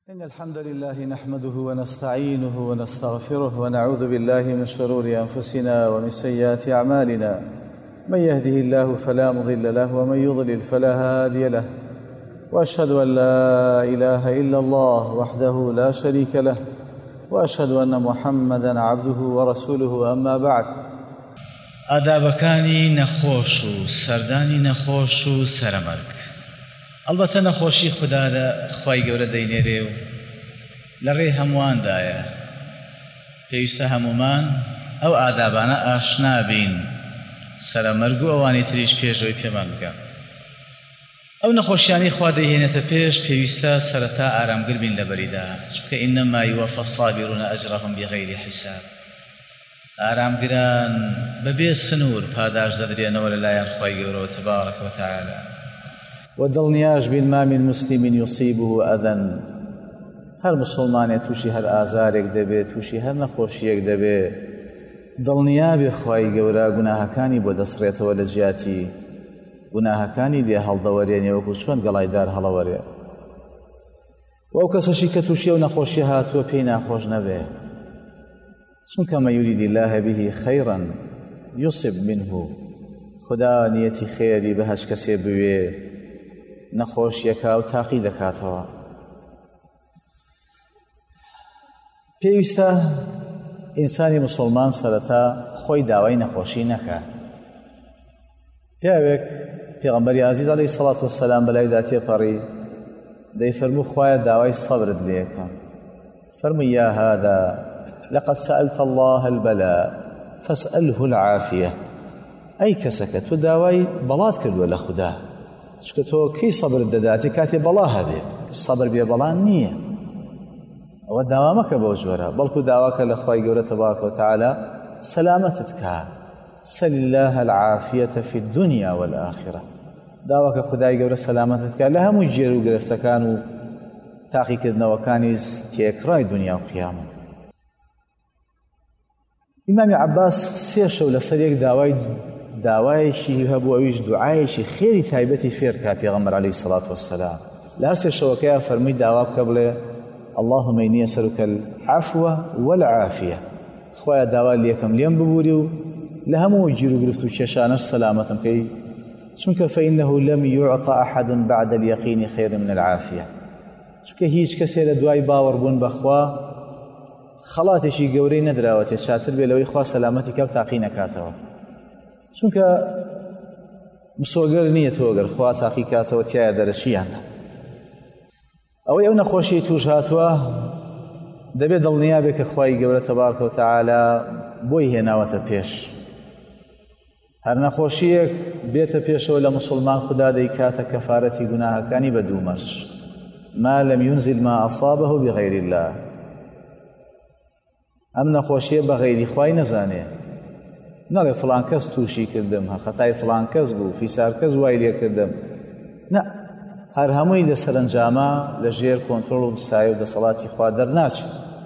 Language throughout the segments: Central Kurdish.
إن الحمد لله نحمده ونستعينه ونستغفره ونعوذ بالله من شرور أنفسنا ومن سيئات أعمالنا. من يهده الله فلا مضل له ومن يضلل فلا هادي له، وأشهد أن لا إله إلا الله وحده لا شريك له، وأشهد أن محمدًا عبده ورسوله. أما بعد. ئادابەکانی نەخۆش و سەردانی نەخۆش و سەرەمەرگ. ئەڵبەتە نەخۆشی خوددا خوای گەورە دەینێرێ و لە ڕێی هەموواندایە. پێویستە هەمومان ئەو ئادابانە ئاشنا بین، سەرەمەرگ و ئەوانی تریش پێشەوەی پێمان بکە. ئەو نەخۆشیانی خوا دەیهێنێتە پێش پێویستە سەرەتا ئارامگر بین لە بەریدا، چونکە ئینەما یوەفە الصابرون ئەجرەهم بغەیری حیساب. ئارامگران بەبێ سنوور پاداش دەدرێنەوە لەلایەن خوای گەورەوە تەبارەک وتەعالە. ودڵنیاش بین ما من مسلم يصيبه أذى. هەر مسلمانێ تووشی هەر ئازارێک دەبێت، تووشی هەر نەخۆشیەک دەبێت، دڵنیا بێ خوای گەورە گوناهەکانی بۆ دەسڕێتەوە لە جیاتی، گوناهەکانی لێ هەڵدەوەرێنێ وەکو چۆن گەڵایدار هەڵەوەرێ. وەو کەسەشی کە تووشی ئەو نەخۆشیە هاتووە پێی ناخۆش نەبێ، چونکە مە یورید الله به خەیرا یصب منه. خدا نیەتی خێری بە هەچ کەسێ بوێ نەخۆشیەکە و تاقی دەکاتەوە. پێویستە ئینسانی مسلمان سەرەتا خۆی داوای نەخۆشی نەکە. پیاوێک پێغەمبەری عەزیز عەلەیهی سەڵات وەسەلام بەلایدا تێپەڕی، دەیفەرموو خوایە داوای سەبرت لێ یەکەم. فەرمووی یا هذا لقد سألت الله البلاء فاسأله العافية. ئەی کەسەکە تۆ داوای بەڵات کردووە لە خوددا، چکە تۆ کەی سەبرت دەداتی کاتی بەڵا هەبێ، سەبر بێ بەڵان نییە. ئەوە داوا مەکە بەو جۆرە، بەڵکو داواکە لە خوای گەورە تەبارەک وتەعالە سەلامەتت کە. سەل الله العافية في الدنيا والآخرة. داواکە خودای گەورە سەلامەتت کە لە هەموو گێر و گرفتەکان و تاقیکردنەوەکانی تێکڕای دنیا و قیامەت. ئیمامی عەباس سێ شەو لەسەر یەک داوایەکی هەبوو، ئەویش دوعایەکی خێری تایبەتی فێرکا پێغەمبەر عەلەیهی سەڵات وەسەلام. لە هەر سێ شەوەکەیە فەرمووی داوا بکە بڵێ اللهم إني أسألك العفو والعافية. خوایە داوا لێکم لێم ببووری و لە هەموو گیر و گرفت و کێشانەش سەلامەتم کەی، چونکە فإنه لم يعط أحد بعد اليقين خير من العافية. چونکە هیچ کەسێ لە دوای باوەڕبوون بەخوا خەڵاتێکی گەورەی نەدراوەتێ چاتر بێ لەوەی خوا سەلامەتی کە و تاقی نەکاتەوە. چونکە مسۆگەر نییە تۆ ئەگەر خوا تاقی کاتەوە تایە دەرەچیان. ئەوەی ئەو نەخۆشی توش هاتووە دەبێت دڵنیا بێ کە خوای گەورە تەبارەک وتەعالە بۆی هێناوەتە پێش. هەر نەخۆشیەک بێتە پێشەوە لە مسلمان خوددا دەیکاتە کەفارەتی گوناهەکانی بە دوو مەرج. ما لم ينزل ما أصابه بغير الله. ئەم نەخۆشیە بە غەیری خوای نەزانێ، نەڵێ فڵان کەس تووشی کردم، خەتای فڵان کەس بوو، فیسار کەس وای لێ کردم. نە، هەر هەمووی لە سەرنجامە لە ژێر کۆنتڕۆڵ و سایە و دەسەڵاتی خوا دەرناچێت.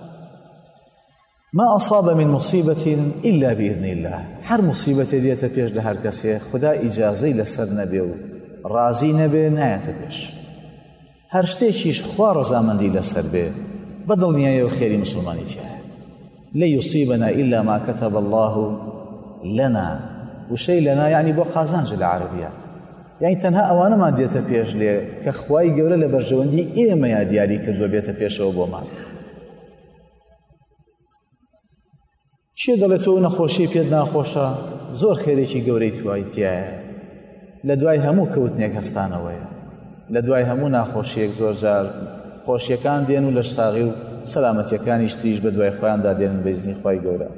ما أصاب من مصيبة إلا بإذن الله. هەر مصیبەتێ دێتە پێش لە هەر کەسێ خوددا ئیجازەی لەسەر نەبێ و ڕازی نەبێ نایەتە پێش. هەر شتێکیش خوا ڕەزامەندی لەسەر بێ بەدڵنیایە و خێری مسلمانی تایە. لا يصيبنا إلا ما كتب الله لنا. وشي لنا يعني بو قازانج العربية، يعني تەنها ئەوانەمان دێتە پێش لێ کە خوای گەورە لە بەرژەوەندی ئێمەیە دیاری کردووە بێتە پێشەوە بۆمان. چێ دەڵێت تۆ نەخۆشی پێت ناخۆشە؟ زۆر خێرێکی گەورەی توایتیایە. لە دوای هەموو کەوتنێک هەستانەوەیە، لە دوای هەموو ناخۆشیەک زۆر جار خۆشیەکان دێن و لەش ساغی و سەلامەتیەکانی تریش بە دوای خۆیاندا دێنن بە ئیزنی خوای گەورە.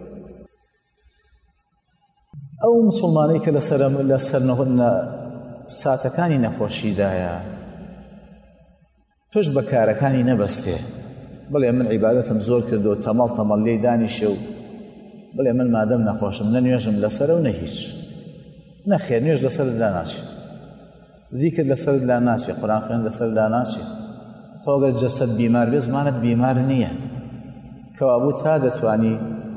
ئەو مسلمانەی کە لەسەر ساتەکانی نەخۆشیدایە پشت بە کارەکانی نەبەستێ، بڵێ من عیبادەتم زۆر کردو و تەمەڵ تەمەڵ لێی دانیشە و بڵێ من مادەم نەخۆشم نە نوێژم لەسەرە و نە هیچ. نەخێر، نوێژ لەسەرت لا ناچێ، ذیکر لەسەرت لا ناچێ، قورئان خوێندن لەسەرت لا ناچێ. خۆ ئەگەر جەستەت بیمار بێ زمانت بیمار نییە، کەوابوو تا دەتوانی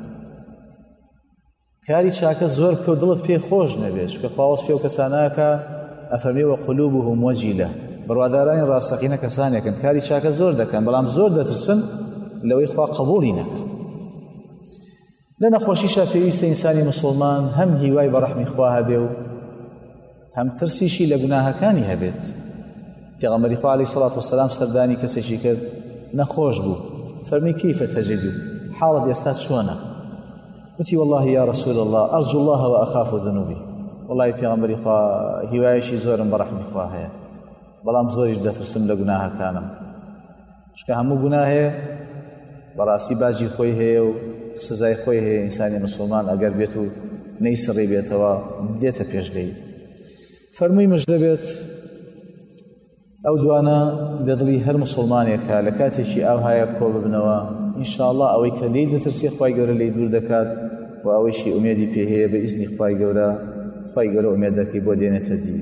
کاری چاکە زۆر بکە و دڵت پێی خۆش نەبێت، چونکە خوا وەسفی ئەو کەسانەیە کە ئەفەرمێ وەقولوبهم وەجیلە، بڕوادارانی ڕاستەقینە کەسانێکن کاری چاکە زۆر دەکەن بەڵام زۆر دەترسن لەوەی خوا قبوڵی نەکەن. لە نەخۆشیشە پێویستە ئینسانی مسلمان هەم هیوای بە ڕەحمی خوا هەبێ و هەم ترسیشی لە گوناهەکانی هەبێت. پێغەمبەری خوا عەلەیهی سەڵات وەسەلام سەردانی کەسێکی کرد نەخۆش بوو، فەرمی کەیفە تەجیدو، حاڵت ئێستا چۆنە؟ وتی والله یا رسول الله ئەرجو الله وأخاف ذنوبی، وڵی پێغەمبەری خوا هیوایەکی زۆرم بە ڕەحمی خوا هەیە بەڵام زۆریش دەترسم لە گوناهەکانم، چکە هەموو گوناه هەیە بەڕاستی باجی خۆی هەیە و سزای خۆی هەیە. ئینسانی مسلمان ئەگەر بێت و نەیسڕی بێتەوە دێتە پێشگەی. فەرمووی مژدە بێت ئەو دوانە لە دڵی هەر مسلمانێکە لە کاتێکی ئاوهایە کۆ ببنەوە ئینشاءالله ئەوەی کە لێی دەترسی خوای گەورە لێی دوور دەکات و ئەوەیشی ئومێدی پێ هەیە بە ئیزنی خوای گەورە ئومێد دەکەی بۆ دێنێتە دی.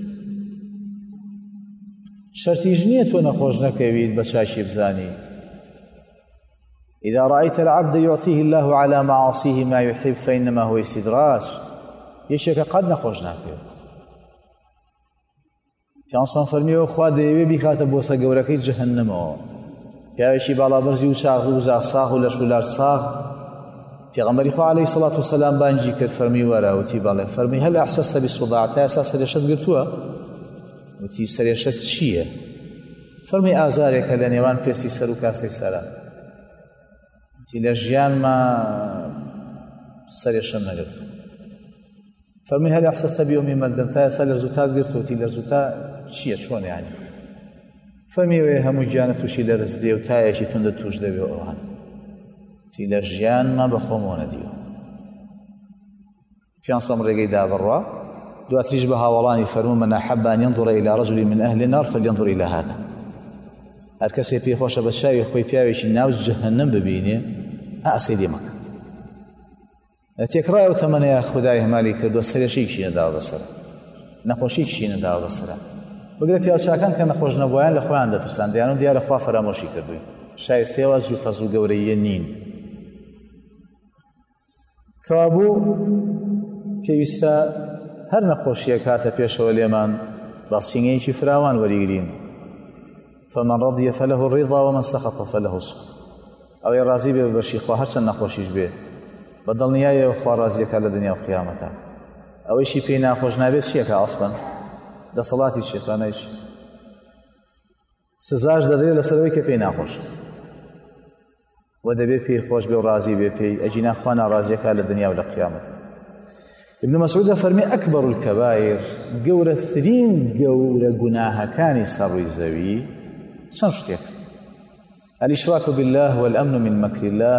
شەرتیش نییە تۆ نەخۆش نەکەویت بە چاشی بزانی. إذا رأيت العبد يعطيه الله على معاصيه ما يحب فإنما هو استدراج. یەکێکە قەت نەخۆش ناکەوێت. پیانسان فەرمیەوە خوا دەیەوێ بیخاتە بۆسە گەورەکەی جەهەنەمەوە. پیاوێکی باڵابەرزی و چاغ و زاغ ساغ و لەش و لار ساغ پێغەمبەری خوا عەلەیهی سەڵات وسەلام بانگی کرد فەرمی وەرە وتی بەڵێ فەرمی هەل ئەحسەستە بالصداع تا ئێستا سەرێشەت گرتووە؟ وتی سەرێشەت چییە؟ فەرمی ئازارێکە لە نێوان پێستی سەر و کاسەی سەرە. وتی لە ژیانما سەرێشەم نەگرتووە. فەرمی هەل ئەحسەستە بیومی مەردەم تا ئێستا لەرزوتات گرتووە؟ وتی لەرزوتا چییە چۆن یانی؟ فەرمی وێ هەموو گیانە تووشی لەرز دێ و تایەکی توندە توش دەبێ ئەوان. وتی لە ژیانما بەخۆمەوە نەدیوە. پیانسەم ڕێگەی دابڕوا دواتریش بە هاوڵانی فەرموو من أحب أن ينظر إلى رجل من أهل النار فلينظر إلى هذا. هەر کەسێ پێخۆشە بە چاوی خۆی پیاوێکی ناو جەهەنەم ببینێ ئاسەیری مەکە. لە تێکڕای تەمەنەیە خودای هەمالی کردووە سەرێشەیەکی نەداوە بەسەرە، نەخۆشیەکیشی نەداوە بەسەرە. بگرە پیاوچاکان کە نەخۆش نەبوویان لە خۆیان دەترسان دەیانەوە دیارە خوا فەرامۆشی کردووی، شایستەیەوە زوو فەزڵ و گەورەیە نین. کەوابوو پێویستە هەر نەخۆشیە کاتە پێشەوە لێمان بە سینگەیەکی فراوان وەریگرین. فمن رضي فله الرضا ومن سخط فله السخط. ئەوەی ڕازی بێ بەشی خوا هەرچەند نەخۆشیش بێ بە دڵنیایەوە خوا ڕازیەکە لە دنیا و قیامەتە. ئەوەیشی پێی ناخۆش نابێت چیەکە ئەسڵەن؟ دەسەڵاتی شێتانەیش سزاش دەدرێت لەسەرەوەی کە پێی ناخۆش و دەبێت پێی خۆش بێ و ڕازی بێ پێی ئەجینا خوا ناڕازیەکە لە دنیا و لە قیامەتە. ابن مسعود فەرمی ئەکبەر الکەبائر گەورەترین گەورە گوناهەکانی سەڕووی زەوی چەند شتێک: الإشراك بالله والأمن من مكر الله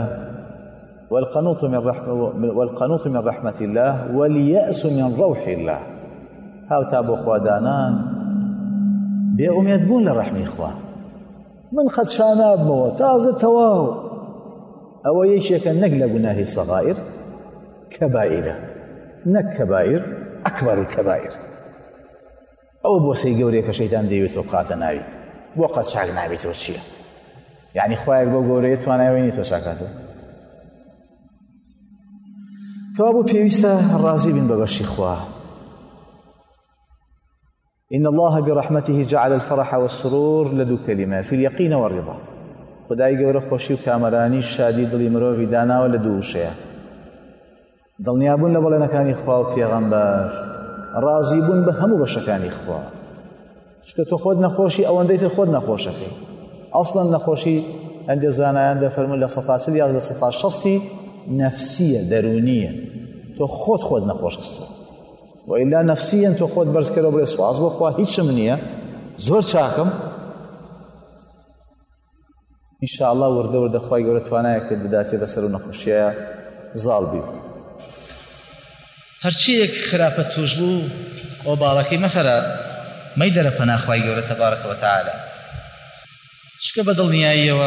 والقنوط من رحمة الله واليأس من روح الله. هاوتا بۆ خوادانان بێ ئومێد بوون لە ڕەحمی خوا. من قەت شانابمەوە تازە تەواو. ئەوە یەکێکە نەک لە گوناهی سەغائر کەبائیرە، نەک کەبائیر ئەکبەر الکەبائیر. ئەوە بۆسەی گەورەیە کە شەیتان دەیەوێت تۆ بخاتە ناوی بۆ قەت چاک نابێتەوە چییە؟ یعنی خوایەک بۆ گەورەیە توانایەوەی نیە تۆ چاکاتەوە. کەوابوو پێویستە ڕازی بین بە بەشی خوا. إن الله برحمته جعل الفرح والسرور لدو كلمة في اليقين والرضا. خدای گەورە خۆشی و کامەرانی شادی دڵی مرۆڤی داناوە لە دوو وشەیە: دڵنیابوون لە بەڵێنەکانی خوا و پێغەمبەر، ڕازی بوون بە هەموو بەشەکانی خوا. چکە تۆ خۆت نەخۆشی ئەوەندەی تر خۆت نەخۆشەکەی. ئەسڵەن نەخۆشی هەندێک زانایان دەفەرمون لە 140 یا لە 160 نەفسیە، دەرونیە. تۆ خۆت نەخۆش خستووە وإلا نەفسیەن تۆ خۆت بەرز کەرەوە بڵێ سوپاس بۆ خوا هیچم نییە، زۆر چاکم. ئینشاءالله وردە وردە خوای گەورە توانایە کرد بداتێ بەسەر و نەخۆشیە زاڵ بی. هەرچیەک خراپە توش بوو ئەو باڵەکەی مەخەرە مەی دەرە پەنا خوای گەورە تەبارەکە وەتەعالە. چکە بە دڵنیاییەوە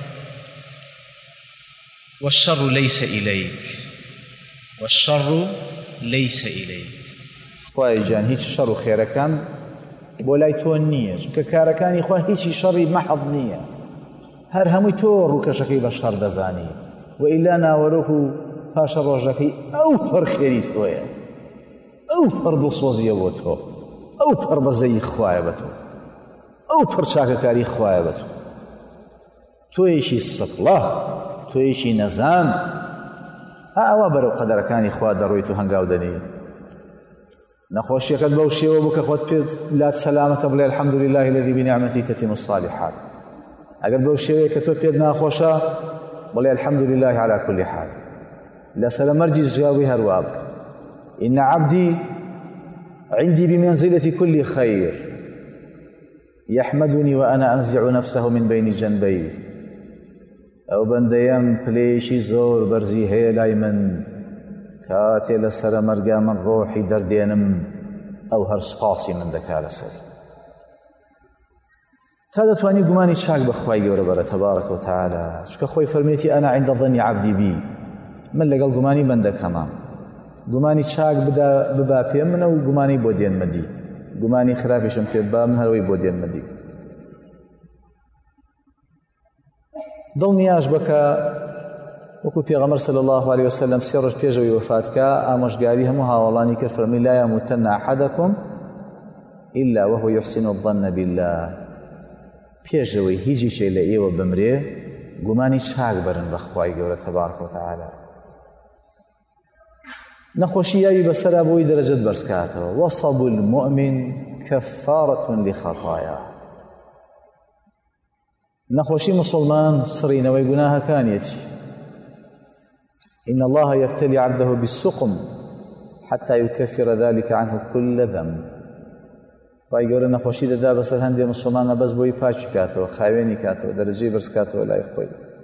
والشر ليس إليك والشر ليس إليك. خوای جان هیچ شەڕ و خێرەکان بۆ لای تۆ نییە، چونکە کارەکانی خوا هیچی شەڕی مەحەض نییە. هەر هەمووی تۆ ڕووکەشەکەی بە شەڕ دەزانی وئیلا ناوەرۆک و پاشە ڕۆژەکەی ئەو پەر خێری تۆیە، ئەو پەر دڵسۆزیە بۆ تۆ، ئەو پەر بەزەی خوایە بە تۆ. ئەو پڕچاکەکاری خوایە بە تۆیەکی سقڵە تۆیەکی نەزان ئەوە بەرەو قەدەرەکانی خوا دەڕۆیت و هەنگاو دەنی نەخۆشیەکەت بەو شێوە بوو کە خۆت پێت لات سەلامەتە بڵێ الحەمد لله الذي بنعمته تتم الصالحات ئەگەر بەو شێوەیە کە تۆ پێت ناخۆشە بڵێ الحەمد لله على كل حال لەسەر مەرجی جوابی هەروە بکە إن عبدي عندي بمنزلة كل خير يحمدني وأنا أنزع نفسه من بين جنبيه ئەو بەندەیەم پلەیەکی زۆر بەرزی هەیە لای من کاتێ لەسرە مەرگا من ڕۆحی دەردێنم ئەو هەر سوپاسی من دەکا لەسەر تا دەتوانی گومانی چاک بەخوای گەورە بەرە تەبارەکە و تەعالە چونکە خۆی فەرمێتی ئەنا عند ظنی عەبدی بی من لەگەڵ گومانی بەندەکەمە گومانی چاک ببا پێم منە و گومانی بۆ دێنمەدی گومانی خراپیشم پێ با من هەروەی بۆ دێنمەدی دڵنیاش بکە وەکو پێغەمبەر صلی الله عليه وسلم سێ ڕۆژ پێشەوەی وەفاتکە ئامۆژگاری هەموو هاوڵانی کرد فەرمی لا يموتن أحدكم إلا وهو يحسن الظن بالله پێشەوەی هیچی شێ لە ئێوە بمرێ گومانی چاک بەرن بە خوای گەورە تەبارەکە و تەعالە نەخۆشی یاوی بەسەرا بۆی دەرەجەت بەرزکاتەوە وەصەب المؤمن كفارة لخطاياه نەخۆشی مسلمان سڕینەوەی گوناهەکانیەتی إن الله يبتلي عبده بالسقم حتى يكفر ذلك عنه كل ذنب خوای گەورە نەخۆشی دەدا بەسەر هەندێک مسلمانە بەس بۆی پاچی کاتەوە خاوێنی کاتەوە دەرەجەی بەرز کاتەوە لای خۆی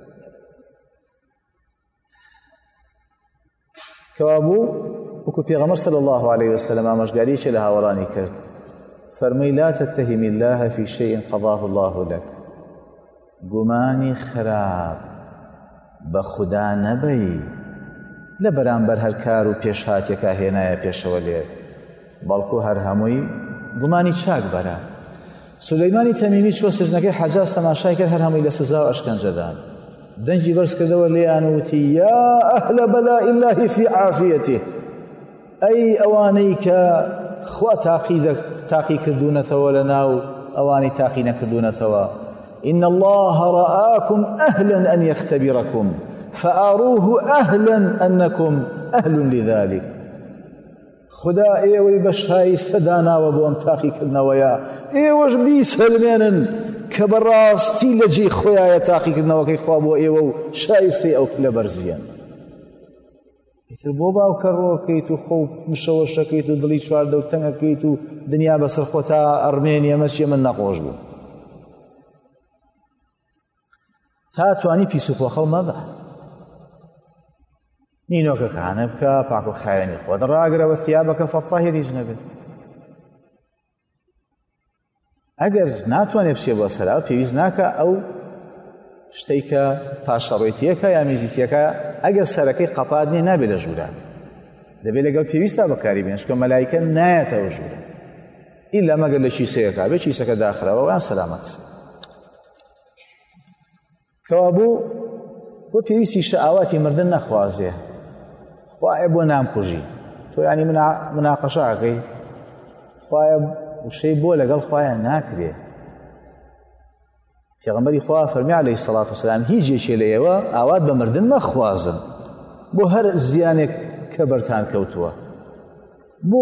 کەوابوو وەکو پێغەمبەر صلی الله عليه وسلم ئامۆژگاریەکی لە هاوڵانی کرد فەرمووی لا تتهم الله في شيء قضاه الله لك گومانی خراپ بە خودا نەبەی لە بەرامبەر هەر کار و پێشهاتێکا هێنایە پێشەوە لێ بەڵکو هەر هەمووی گومانی چاک بەرە سولەیمانی تەمیمی چوە سزنەکەی حەجاز تەماشای کرد هەر هەمووی لە سزا و ئەشکەنجەدان دەنجی بەرز کردەوە لێیان وتی یا ئەهلە بەلاء الله في عافیەته ئەی ئەوانەی کە خوا تاقی کردوونەتەوە لە ناو ئەوانی تاقی نەکردوونەتەوە إن الله رآكم أهلا أن يختبركم فأروه أهلا أنكم أهل لذلك خدا ئێوەی بە شایستە داناوە بۆ ئەم تاقیکردنەوەیە ئێوەش بیسەلمێنن کە بەڕاستی لە جێی خۆیایە تاقیکردنەوەکەی خوا بۆ ئێوە و شایستەی ئەو لە بەرزیان ئیتر بۆ باوکە ڕۆکەیت و خۆ مشەوەشەکەیت و دڵی چواردە و تەنگەکەیت و دنیا بەسەر خۆ تا ئەڕمێنی ئەمەچیە من نەخۆش بوو تا توانی پیس و پۆخەڵ مەبە نینۆکەکانە بکە پاک و خاوێنی خۆت ڕاگرەوە ثیابەکە فەطاهیریش نەبێت ئەگەر ناتوانێت بچێ بۆ سەرا پێویست ناکە ئەو شتەی کە پاشەڕۆیتیەکە یا میزیتیەکە ئەگەر سەرەکەی قەپات نیە نابێت لە ژووران دەبێت لەگەڵ پێویستە بەکاری بێنێت چونکە مەلایکە نایەتەوە ژوورە ئیلا مەگەر لە چیسەیەکە بێت چیسەکە داخرەوە وان سەلامەتر کەوابوو بۆ پێویستی شەئاواتی مردن نەخوازێ خوایە بۆ نامکوژی تۆ یانی مناقەشەکەی خوایە وشەی بۆ لەگەڵ خوایە ناکرێ پێغەمبەری خوا فەرمی عەلەیهی سەڵات وسەلام هیچ یەکێ لە ئێوە ئاوات بە مردن مەخوازن بۆ هەر زیانێک کە بەرتان کەوتووە بۆ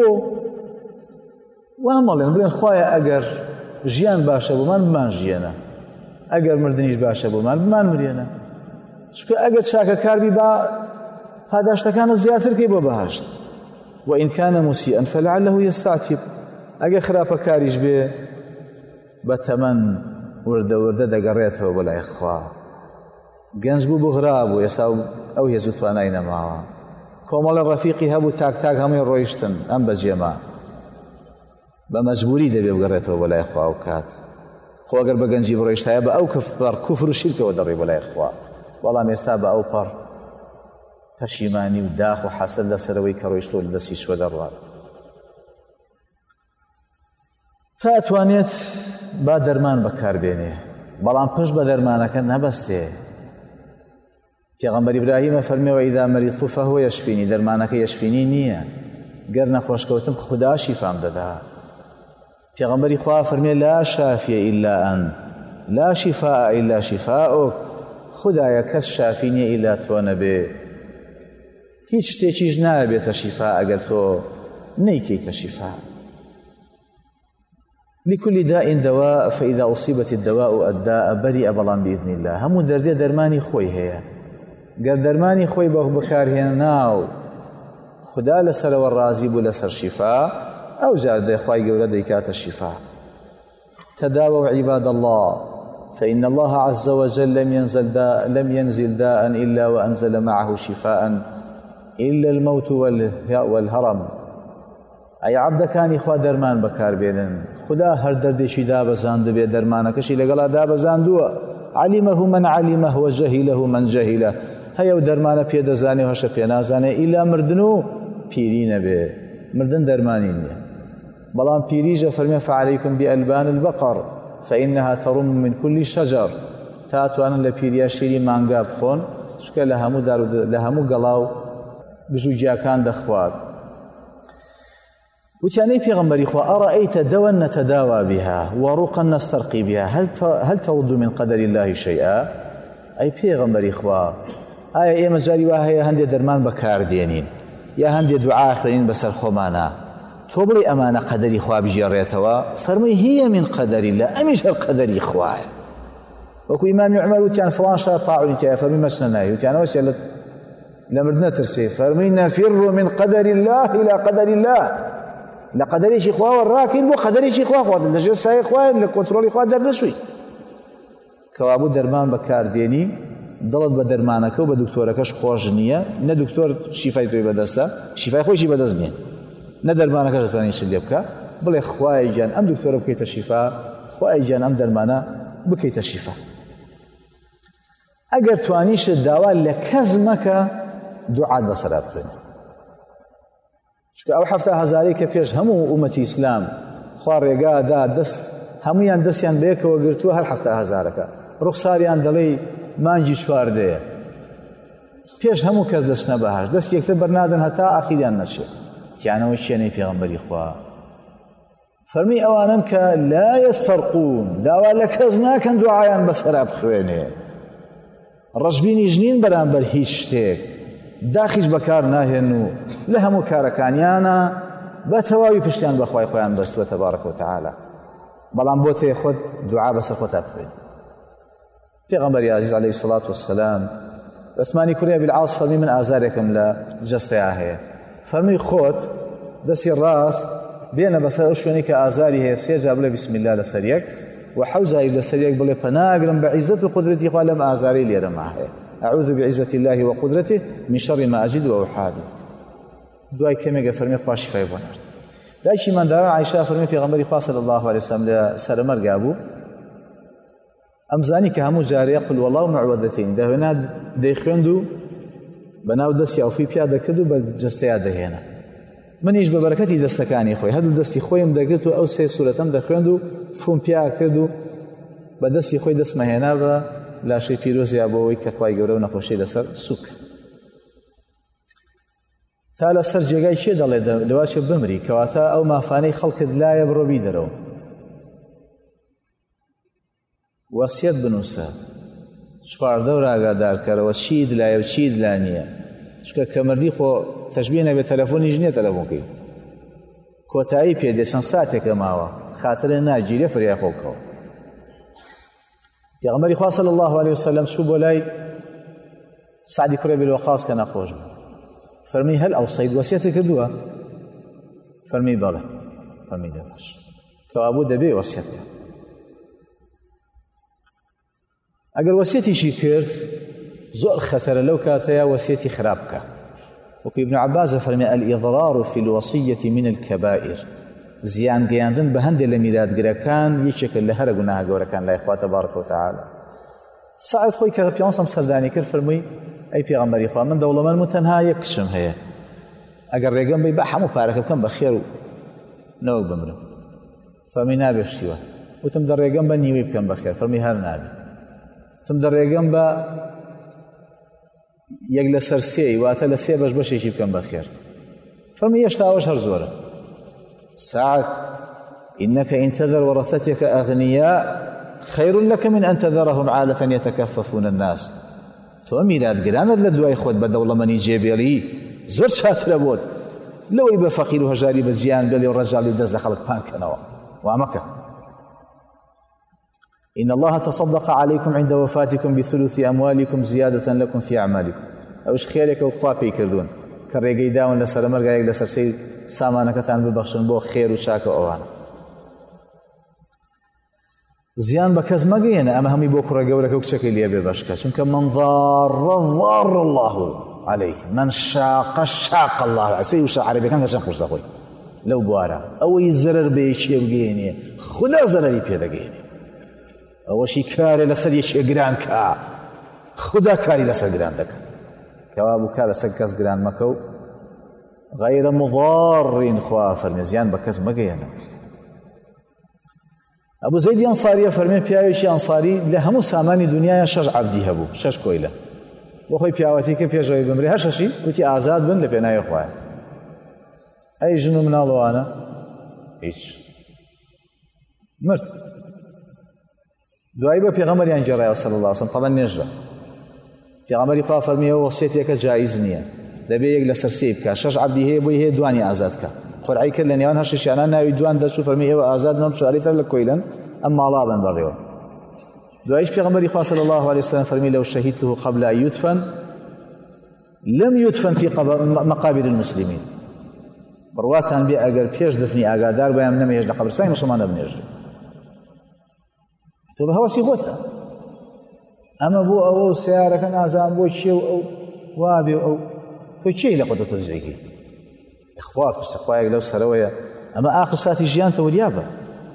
وان مەڵێن بڵێن خوایە ئەگەر ژیان باشە بۆمان بمان ژیانە ئەگەر مردنیش باشە بۆمان بمان مرێنە چونکە ئەگەر چاکە کاربی با پاداشتەکانە زیاترکەی بۆ بەهەشت وإن كان مسيئا فلعله يستعتب ئەگەر خراپە کاریش بێ بە تەمەن وردە وردە دەگەڕێتەوە بۆ لای خوا گەنج بوو بغرا بوو ئێستا ئەو هێز و توانای نەماوە کۆمەڵە ڕەفیقی هەبوو تاک تاک هەمووی ڕۆیشتن ئەم بەجێما بە مەجبوری دەبێ بگەڕێتەوە بۆ لای خوا و کات خۆ ئەگەر بە گەنجی بڕۆیشتایە بە ئەو کەفر کوفر و شیرکەوە دەڕێ بۆ لای خوا بەڵام ئێستا بە ئەو پەڕ پەشیمانی و داخ و حەسەد لەسەرەوەی کە ڕۆیشتەوە لە دەستی شوە دەڕوات تا ئەتوانێت با دەرمان بەکاربێنێ بەڵام پشت بە دەرمانەکە نەبەستێ پێغەمبەر ئیبراهیمە فەرمیەوە ئیذا مەریضت فەهوە یەشفینی دەرمانەکە یەشفینی نییە گەر نەخۆشکەوتم خودا شیفام دەدا پێغەمبەری خوا فەرمێ لا شافیە ئیلا ئەنت لا شفاء إلا شفاءك خدایە کەس شافی نییە ئیلا تۆ نەبێ هیچ شتێکیش نابێتە شیفا ئەگەر تۆ نەیکەیتە شیفا لكل داء دواء فإذا أصيبت الدواء الداء برئ بەڵام بإذن الله هەموو دەردێ دەرمانی خۆی هەیە گەر دەرمانی خۆی بەکارهێناو خدا لەسەرەوە ڕازی بوو لەسەر شیفا ئەو جار دەخوای گەورە دەیکاتە شیفا تداووا عباد الله فإن الله عز وجل لم ينزل داء إلا وأنزل معه شفاء إلا الموت والهرم أي عبد كان إخوة درمان بكار بينن خدا هر دردشي دابزاند بي درمانكشي لقلا دابزاندوا علمه من علمه وجهله من جهله هيا درمان بي دزاني وهش بي نازاني إلا مردنو بيرين بي مردن درمانين بلان بيريجا فرمي فعليكم بألبان البقر فإنها ترم من كل شجر تاتوانا لبيريا شيري مانغا بخون شكا لهمو قلاو بجوجيا كان دخوات وتعني پیغمبری خو أرأيت دوا نتداوى بها ورقا نسترقي بها هل ترد من قدر الله شيئا أي پیغمبری خو آیا ئێمە جاری وا هەیە هەندێک دەرمان بەکاردێنین یا هەندێک دوعا خوێنین بەسەر خۆمانە تۆ بڵێ ئەمانە قەدەری خوا بژێڕێتەوە فەرمووی هي من قدر الله ئەمیش هەر قەدەری خوایە وەکو ئیمامی عومەر وتیان فڵان شار تاعونی تایە فەرمووی مەچنە ناوی وتیانەوە لە مردنە ترسێ فەرمووی نەفر من قدر الله إلى قدر الله لە قەدەرێکی خواوە ڕاکەین بۆ قەدەرێکی خوا خواتن دەژێر سایە خوایە لە کۆنتڕۆڵی خوا دەردەچووی کەوابوو دەرمان بەکاردێنی دڵت بە دەرمانەکە و بە دکتۆرەکەش خۆش نییە نە دکتۆر شیفای تۆی بەدەستە شیفای خۆشی بەدەست نییە نە دەرمانەکەش دەتوانێت چ لێ بکە بڵێ خوای گیان ئەم دکتۆرە بکەیتە شیفا خوای گیان ئەم دەرمانە بکەیتە شیفا ئەگەر توانیشت داوا لە کەس مەکە دوعات بەسەرا بخوێنێ چکە ئەو 7,000 کە پێش هەموو ئومەتی ئیسلام خوا ڕێگادا دەست هەمویان دەستیان بەیەکەوە گرتووە هەر 7,000ەکە ڕوخساریان دەڵێ مانگی چواردەیە پێش هەموو کەس دەچنە بەهەشت دەست یەکتر بەرنادن هەتا ئاخیریان نەچێت تیانەوەی چێنەی پێغەمبەری خوا فەرمی ئەوانن کە لا یەستەرقون داوا لە کەس ناکەن دوعایان بەسەرا بخوێنێ ڕەشبینیش نین بەرامبەر هیچ شتێک داخیش بەکار ناهێن و لە هەموو کارەکانیانە بە تەواوی پشتیان بەخوای خۆیان بەستووە تەبارەکە وتەعالە بەڵام بۆ تێ خۆت دوعا بەسەر خۆتا بخوێن پێغەمبەری عەزیز عەلەیهی سەڵات وەسەلام عوسمانی کوڕی ئەبی العاص فەرمی من ئازارێکم لە جەستەیە هەیە فەرمی خۆت دەستی ڕاست بێنە بەسەر ئەو شوێنی کە ئازاری هەیە سێ جا بڵێ بسم الله لەسەر یەک و حەوت جایش لەسەر یەک بڵێ پەناگرم بە عیزەت و قودرەتی خوا لەم ئازارەی لێرەما هەیە أعوذ بعزة الله وقدرته من شر ما أجد وأحاذر دوای کەمێکە فەرمی خوا شیفای بۆ نارد دایکی منداران عایشە فەرمی پێغەمبەری خوا صلی الله عليه وسلم لە سەرمەرگا بوو ئەمزانی کە هەموو جارەیە قل والله معوذەتین دەهێنا دەیخوێند و بەناو دەستی ئەوفی پیا دەکرد و بە جەستەیە دەهێنا منیش بە بەرەکەتی دەستەکانی خۆی هەردوو دەستی خۆیم دەگرت و ئەو سێ سوورەتەم دەخوێند و فۆم پیا کرد و بە دەستی خۆی دەستمەهێنا بە لاشەی پیرۆزیا بۆەوەی کە خوای گەورە و نەخۆشی لەسەر سوک تا لەسەر جێگای چێ دەڵێ لەواچێ بمری کەواتە ئەو مافانەی خەڵکت لایە بڕۆبی دەرەوە وەسیەت بنووسە چواردە و ڕاگادارکەرەوە چیت لایە و چیت لا نییە چکە کە مردی خۆ تەشبیه نەبێت تەلەفۆنیش نییە تەلەفۆنکەی کۆتایی پێدێ چەند ساتێکە ماوە خاترە ناگیرێ فریای خۆ بکەوە پێغەمبەری خوا صلی الله عليه وسلم چوو بۆ لای سعدی کوڕی ئەبی وەقاص کە نەخۆش بوو فەرمی هەل ئەوسەیت وەسیەتت کردووە فەرمی بەڵێ فەرمی دەباش کەوابوو دەبێ وەسیەت کە ئەگەر وەسیەتیشی کرد زۆر خەتەرە لەو کاتەیە وەسیەتی خراپ بکە وەکو ابن عباس فەرمی الإضرار في الوصية من الكبائر زیان گەیاندن بە هەندێک لە میراتگرەکان یەکێکە لە هەرە گوناهە گەورەکان لای خوا تەبارەکە وتەعالە سعد خۆی کە پیانسەم سەردانی کرد فەرمووی ئەی پێغەمبەری خوا من دەوڵەمەند و تەنها یەک کچم هەیە ئەگەر ڕێگەم بێ بە هەموو پارەکە بکەم بە خێر و نەوەک بمرم فەرمی نابێ شتیوە وتم دەڕێگەم بە نیوەی بکەم بە خێر فەرمی هەر نابێ وتم دەڕێگەم بە یەک لەسەر سێی واتە لە سێ بەش بەشێکی بکەم بە خێر فەرمی هێشتا ئەوەش هەر زۆرە سعد إنك إن تذر ورثتك أغنياء خير لك من أن تذرهم عالة يتكففون الناس. تو میلاد گرانت لدوای خود بە دەوڵەمەندی جێبێڵی زۆر چاترە بۆت لەوەی بە فەقیر و هەژاری بە جیان بێڵی و ڕەجاڵی دەست لە خەڵک پانکەنەوە وامەکە. إن الله تصدق عليكم عند وفاتكم بثلث أموالكم زيادة لكم في أعمالكم. أوش خيرك وخوا بيكردون كريقي داون لسر مرقايق لسر سي سامانكتان ببخشن بو خير وشاك وأوانا. زيان بكز مقين أما همي بوكو رقولك وكشكي لي أبي باشكا چونك من ضار الله عليه من شاق الله عليه سيوشا عربي كان كشان خرصة خوي لو بوارا أو يزرر بيشي بقيني خدا زرري بيدا قيني أو شي كاري لسر يشي قران كا خدا كاري لسر قران دك كوابو كار لسر كاس قران مكو غير مضار خوا فرمي زيان بكز مقين. أبو زيد أنصاري فرمي بياوشي أنصاري لهمو ساماني دنيا شش عبدي هبو شش كويلة وخوي بياوتي كي بيجوي بمري هششي وتي آزاد بن لبناي خواه أي جنو من الله أنا هيش مرت دعاي بيغمر ينجرى صلى الله عليه وسلم طبعا نجرى بيغمر يخواه فرمي وصيتك جائز نية دبي يقل سرسيب كا شش عبدي هي بوي هي دواني آزاد كا خور عيك لأن يوان هالشيء أنا ناوي دوان درسو فرمي هو آزاد نمشو عليه تر لكويلا أما الله بن بريو دعايش بيغمر يخواه صلى الله عليه وسلم فرمي لو شهدته قبل أن يدفن لم يدفن في مقابر المسلمين برواتان بي أقر بيش دفني أقادار بيام نمي يجد قبر ساي مسلمان ابن يجد تو بهوا سيغوتها أما بو أو سيارة كان آزان بو تشيو أو وابي أو تو تشي لقدو تفزيكي إخوار ترسخوايا لو سرويا أما آخر ساتي جيان توريابا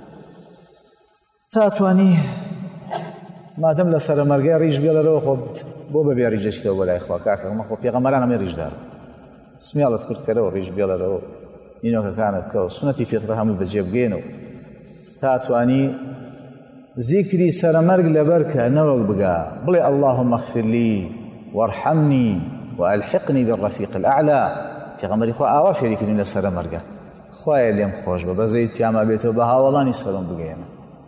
تاتواني ما دم لسر مرقى ريج بيلا روخو بو ببيا ريجشتو ولا إخوا كاكا ما خو بيغمرانا من ريج دار اسمي الله تكرت كرو ريج بيلا رو إنو كان كو سنتي فطرة هم بجيب جينو تاتواني ذكري سر مرق لبركة نوق بقى بلي اللهم اغفر لي وارحمني وألحقني بالرفيق الأعلى پیغمبری خو آوا فێری کردین لەسەر مەرگە خوایە لێم خۆش بە بەزەیت پیاما بێتەوە بە هاوڵانی سەرم بگەێنە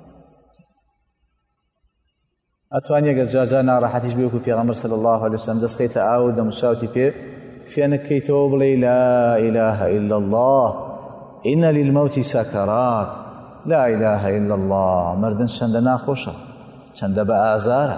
ئەتوانێ گە جاجا ناڕەحەتیش بێ وەکو پێغەمبەر صلی الله عليه وسلم دەستخەیتە ئاو دەموچاوتی پێ فێنەکەیتەوە بڵێ لا إله إلا الله إن للموت سكرات لا إله إلا الله مردن چەندە ناخۆشە چەندە بە ئازارە.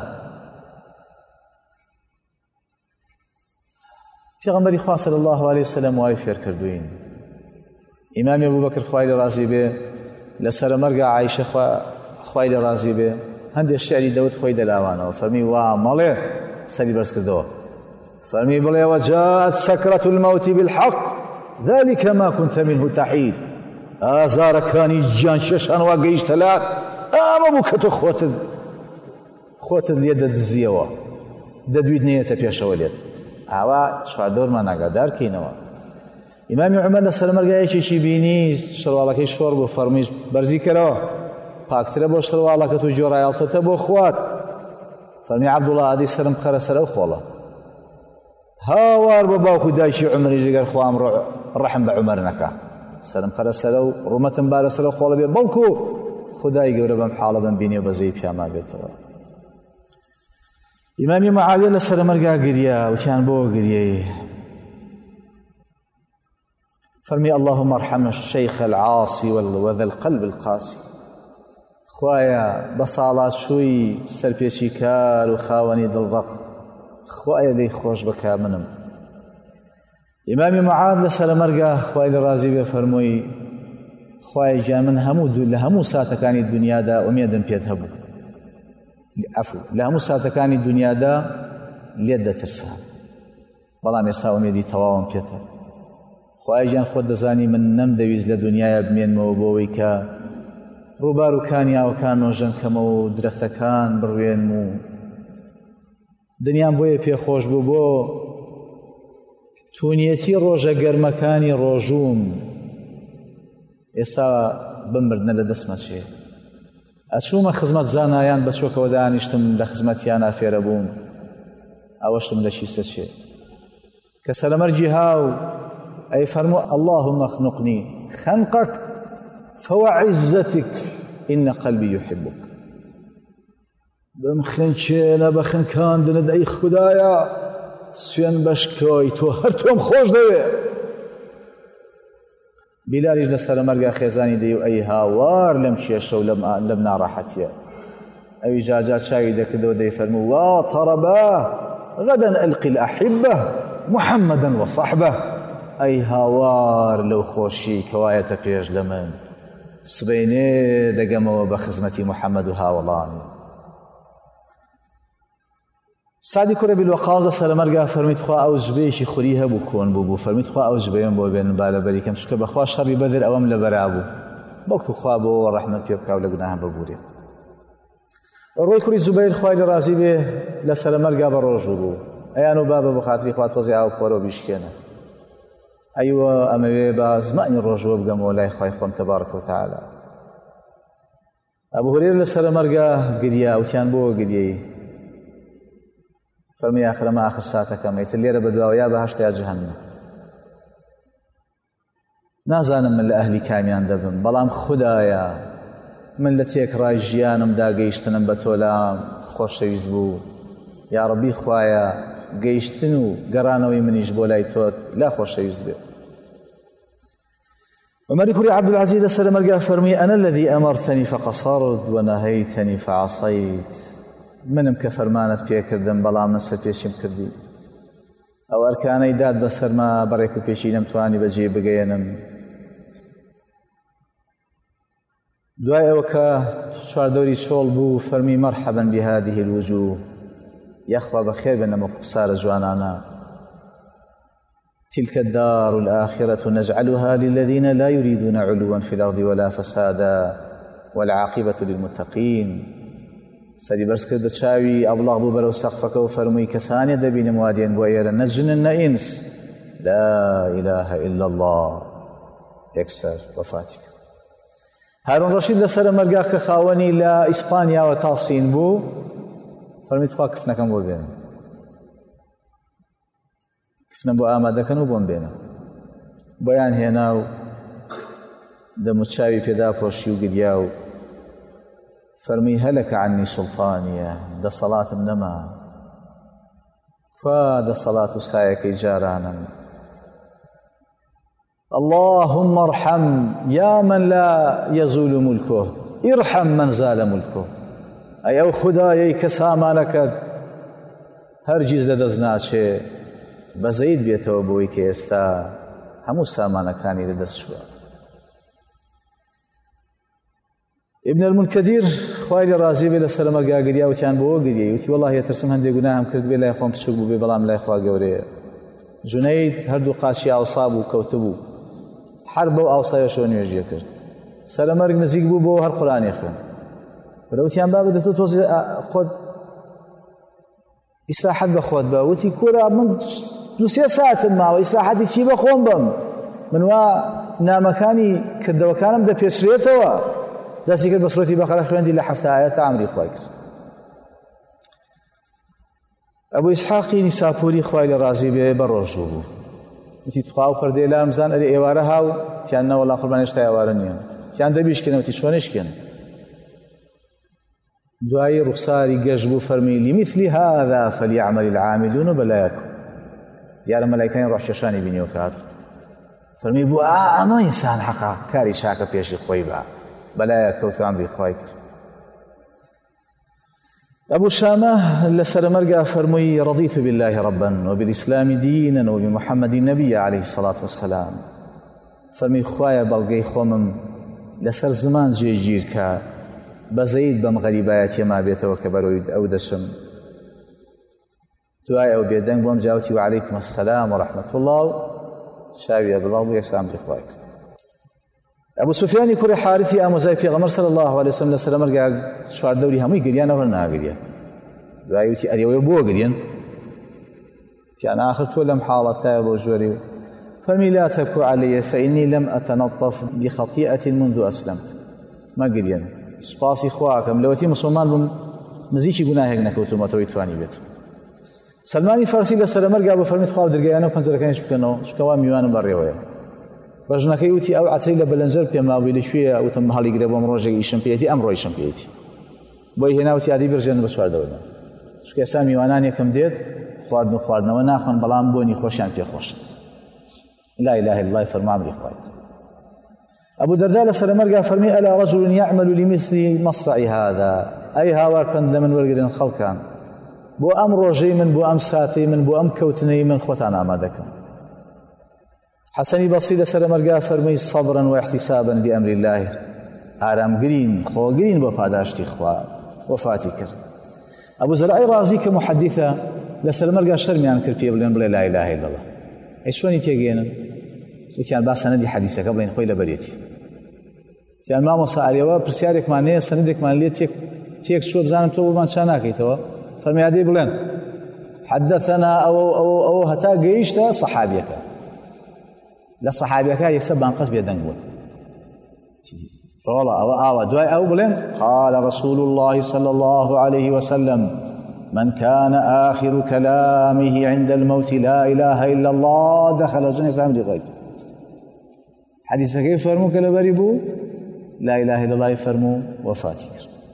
پیغمبری خواه صلی الله علیه وسلم وای فێر کردوین ئیمامی ئەبوبەکر خوای لێ ڕازی بێ لەسەر مەرگە عایشە خوای لێ ڕازی بێ هەندێک شعری دەوت خۆی دەلاوانەوە فەرمی وا مەڵێ سەری بەرز کردەوە فەرمی بڵێ وجاءت سكرة الموت بالحق ذلك ما كنت منه تحيد ئازارەکانی گیان شێشان وا گەیشتەلات ئەمە بوو کە تۆ خۆتت لێ دەدزیەوە دەدویت نێتە پێشەوە لێت ئاوا چواردۆرمان ئاگادارکەینەوە. ئیمامی عومەر لەسەر مەرگایەکێکی بینی شڕواڵەکەی شۆڕ بۆ فەرمیش بەرزی کەرەوە پاکترە بۆ شڕواڵەکەت و جۆڕایەڵتەتە بۆ خوات فەرمی عەبدوڵڵا ئادی سرم بخەرە سەرە و خۆڵە هاوار بە باوکو دایکی عومەریش ئەگەر خوام ڕەحم بە عومەر نەکا سرم خەرە سەرە و ڕوومەتم بارە سەرە خۆڵە بێ بەڵکو خودای گەورە بەم حاڵە بمبینێ و بەزەی پیاما بێتەوە. إمامي معاوية لسر مرقا قريا وتيان بو قريا فرمي اللهم ارحم الشيخ العاصي وذا القلب القاسي خوايا بصالات شوي سربيشي كار وخاوني دلرق خوايا لي خوش بكا منم. إمامي معاذ لسر مرقا خوايا لرازي بفرموي خوايا جا من همو ساتكاني الدنيا دا وميدن بيتهبو عفو لهمو ساتەکانی دنیادا لێت دەترسا بەڵام ئێستا ئومێدی تەواوم پێتە خوای گیان خۆت دەزانی من نەمدەویست لە دنیاە بمێنمەوە بۆەوەی کە ڕووبار و کانیاوەکان نۆژەنکەمە و درەختەکان بڕوێنم و دنیام بۆیە پێخۆش بوو بۆ تونیەتی ڕۆژە گەرمەکانی ڕۆژوم ئێستا بمردنە لە دەستمە چێ ئەچوومە خزمەت زانایان بە چۆکەوە دانیشتم لە خزمەتیانە فێرە بووم ئەوەشتم لە چیسە چێ کە سەرەمەرجی هاو ئەی فەرموو اللهم اخنقني خنقك فوعزتك إن قلبي يحبك بمخنچێنە بە خنکاندنت ئەی خودایە سوێن بەشکۆی تۆ هەر تۆم خۆش دەوێ. بیلالیش لەسەر مەرگا خێزانی دەی و ئەی هاوار لەم کێشە و لەم ناڕەحەتیە. ئەوی جاجا چاوی دەکردەوە دەیفەرموو وا تەڕەبە غەدەن ئەلقی الأحبة محەممەدەن وەصەحبە. ئەی هاوار لەو خۆشی کەوایەتە پێش لە من سبەینێ دەگەمەوە بە خزمەتی محەممەد و هاوڵانی. سعدی کوڕە بیلوەقاز لەسەر مەرگا فەرمیت خوا ئەو ژبەیەکی خوری هەبوو کۆن بوو فەرمیت خوا ئەو ژبەیەم بۆ بێنن بارەبەریکەم چونکە بەخوا شەڕی بەدر ئەوەم لە بەرا بوو بەڵکو خوا بۆ ڕەحمەت پێ بکاو لە گوناهەم ببوورێ. ڕۆی کوڕی زوبەیر خوای لە ڕازی بێ لەسەر مەرگا بە ڕۆژوو بوو ئەیان و بابە بە خاتری خوا تۆزی ئاو خۆرەوە بیشکێنە ئەیوە ئەمەوێ بە زمانی ڕۆژوە بگەمەوە لای خوای خۆم تەبارەکە و تەعالا. ئەبوو هورێرە لەسەر مەرگا گریا وتیان بۆ گریەی فەرمی ئاخرەمە ئاخر ساتەکەم ئیتر لێرە بەدواوە یا بەهەشت یا جەهەنەم. نازانم من لە ئەهلی کامیان دەبم بەڵام خودایە من لە تێکڕای ژیانمدا گەیشتنم بە تۆ لام خۆشەویست بوو. یا ڕەبی خوایە گەیشتن و گەڕانەوەی منیش بۆ لای تۆت لا خۆشەویست بێ. عمەری کوڕی عەبدولعەزیز لەسەر مەرگا فەرمی ئەنە الذی ئەمەرتەنی فەقەسەرت وەنەهەیتەنی فەعەسەیت. منم کە فەرمانت پێکردم بەڵام من سەرپێشیم کردی. ئەو ئەرکانەی داد بەسەرما بەڕێک و پێشی نەمتوانی بەجێ بگەێنم. دوای ئەوە کە چواردەوری چۆڵ بوو فەرمی مەرحەبەن بهذه الوجوه یەخوا بەخێر بێنەمە قوسارە جوانانە. تلك الدار الآخرة نجعلها للذين لا يريدون علوا في الأرض ولا فسادا والعاقبة للمتقين. سەری بەرز کردە چاوی ئەبڵاغ بوو بەرەو سەقفەکە و فەرمووی کەسانێ دەبینم وا دێن بۆ ئێرە نە جنن نە ئینس لا إله إلا الله. یەکسەر وەفاتی کرد. هارون ڕەشید لەسەر مەرگا کە خاوەنی لە ئیسپانیاوە تاسین بوو فەرمیت خوا کفنەکەم بۆ بێنن. کفنم بۆ ئامادەکەن و بۆم بێنە. بۆیان هێنا و دەموچاوی پێدا پۆشی و گریا و فەرمی هەلەکە عنی سوڵتانیە دەسەڵاتم نەما کوا دەسەڵات و سایەکەی جارانم. اللهم ارحم يا من لا يزول ملكه ارحم من زال ملكه. ئەی ئەو خودایەی کە سامانەکەت هەرگیز لەدەست ناچێ بەزەیت بێتەوە بۆی کە ئێستا هەموو سامانەکانی لەدەست چووە. ابن المنکەدیر خوای لێ ڕازی بێ لەسەر مەرگا گریا وتیان بۆ گریەی وتی وەڵڵاهی ئەترسم هەندێک گوناهم کرد بێ لای خۆم بچووک بوو بێ بەڵام لای خوا گەورەیە. جونەید هەردوو قاچی ئاوسا بوو کەوتە بوو هەر بەو ئاوسایەشەوە نوێژیە کرد. سەرە مەرگ نزیک بوو بۆ هەر قورئانی خوێن. وتیان بابە دەتۆ تۆزی خۆت ئیسراحەت بە خۆت بە. وتی کوڕە من دوو سێ ساعتم ماوە ئیسراحەتی چی بە خۆم بم من وا نامەکانی کردەوەکانم دەپێچرێتەوە. دەستی کرد بە سورەتی بەقەرە خوێندی لە 7 ئایەت ئەمری خوای کرد. ئەبوو ئیسحاقی نیساپوری خوای لێ ڕازی بێ بە ڕۆژوو بوو. وتی تخوا و پەردەی لام بزان ئەرێ ئێوارە هاو تیان نە وەڵا قوربان هێشتا ئێوارە نییە تیان دەبیشکێنە وتی چۆنیشکێن. دوایی ڕوخساری گەشت بوو فەرمی لمثل هذا فليعمل العاملون بەلا یەکن. دیارە مەلایکانی ڕۆژکێشانی بینیەوە کە هاتوون فەرمی بوو ئەمە ئینسان حەقا کاری چاکە پێشی خۆی بە بەلایە کەوت و ئەمری خوای کرد. ئەبوو شامە لەسەر مەرگا فەرمووی رضيت بالله ربا وبالإسلام دينا وبمحمد نبيا عليه الصلاة والسلام. فەرمی خوایە بەڵگەی خۆمم لەسەر زمان جێگیر کە بەزەید بەم غەریبایەتیە ما بێتەوە کە بەرەوەی ئەو دەچم. دوای ئەو بێدەنگ بۆم جاوتی وعليكم السلام ورحمة الله و شاوی ئەبڵاو بوو یەکسە ئەمری خوای کرد. ئەبوو سوفیانی کوڕی حارثی ئامۆزای پێغەمبەر صلی الله عليه وسلم لەسەر مەرگا چواردەوری هەمووی گریانەوە ناگریە. دوای وتی ئەرێوەی بۆ گرین تیان آخر تۆ لەم حاڵەتایە بۆ ژۆری فەرمی لا تبكوا علي فإني لم أتنظف بخطيئة منذ أسلمت. ما گرین سپاسی خواکەم لەوەتی مسلمان بم نزیکی گوناهێک نەکەوتومەتەوەی توانی بێت. سلمانی فارسی لەسەر مەرگا بە فەرمیت خوا دەرگایانە و پەنجەرەکانیش بکەنەوە چونکە وا میوانم بەڕێوەیە. ڕژنەکەی وتی ئەو عەتری لە بەلەنجەر پێماوی لەکوێیە وتم هەڵیگرێ بۆم ڕۆژێکی ئیشم پێیەتی ئەمڕۆ ئیشم پێیەتی بۆی هێناوتی عادی بڕژێن بە چواردەوەدا چونکە ئێستا میوانان یەکەم دێت خواردن و خواردنەوە ناخۆن بەڵام بۆنی خۆشیان پێخۆشە لا إله إلا الله فرمان أمري خواهد أبو درداء لسلمرقا فرمي ألا رجل يعمل لمثل مصرع هذا أي هاوار كند لمن ورقرين خلقان بو أم روجي من بو أم ساتي من بو أم كوتني من خوتان آمادكم حسني بصير لسلمرقا فرمي صبرا واحتسابا لأمر الله آرام قرين خو قرين بو پاداشتي خوا وفاتي كر أبو زرعي رازي كمحدثة لسلمرقا شرميان كربية بلين بلا لا إله إلا الله ايش شلون يتيقينا وتيان با سندي حديثك بلين خوي لبريتي تيان ما مصاريوا برسيارك معنيه سندك معنيه تيك شو بزانم تو ما شاناكيتوا فرمي هذه بلين حدثنا او هتا قيشتا صحابيك لا صحابيك يكسب بانقص بيدنقول والله او دواي او بلين قال رسول الله صلى الله عليه وسلم من كان آخر كلامه عند الموت لا إله إلا الله دخل الجنة سامد غيب حديث كيف فرمو كالبريبو لا إله إلا الله يفرمو وفاتك